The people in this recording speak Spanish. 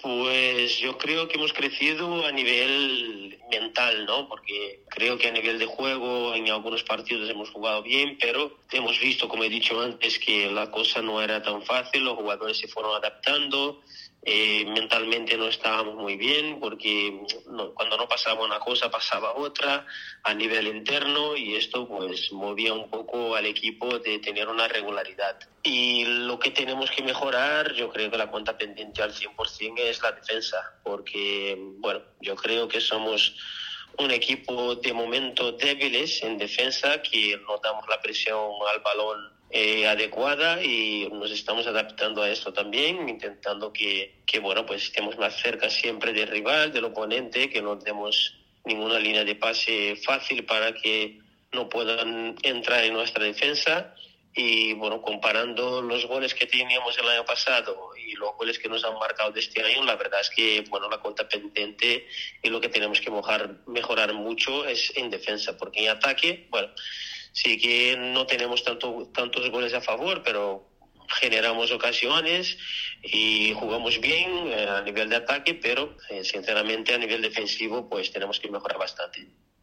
Pues yo creo que hemos crecido a nivel mental, ¿no? Porque creo que a nivel de juego en algunos partidos hemos jugado bien, pero hemos visto, como he dicho antes, que la cosa no era tan fácil, los jugadores se fueron adaptando, mentalmente no estábamos muy bien porque cuando no pasaba una cosa pasaba otra a nivel interno y esto pues movía un poco al equipo de tener una regularidad. Y lo que tenemos que mejorar, yo creo que la cuenta pendiente al 100% es la defensa, porque bueno, yo creo que somos un equipo de momento débiles en defensa, que no damos la presión al balón adecuada y nos estamos adaptando a esto también, intentando que bueno, pues estemos más cerca siempre del rival, del oponente, que no demos ninguna línea de pase fácil para que no puedan entrar en nuestra defensa. Y bueno, comparando los goles que teníamos el año pasado y los goles que nos han marcado de este año, la verdad es que bueno, la cuenta pendiente y lo que tenemos que mejorar mucho es en defensa, porque en ataque, bueno, sí que no tenemos tantos goles a favor, pero generamos ocasiones y jugamos bien a nivel de ataque, pero sinceramente a nivel defensivo pues tenemos que mejorar bastante.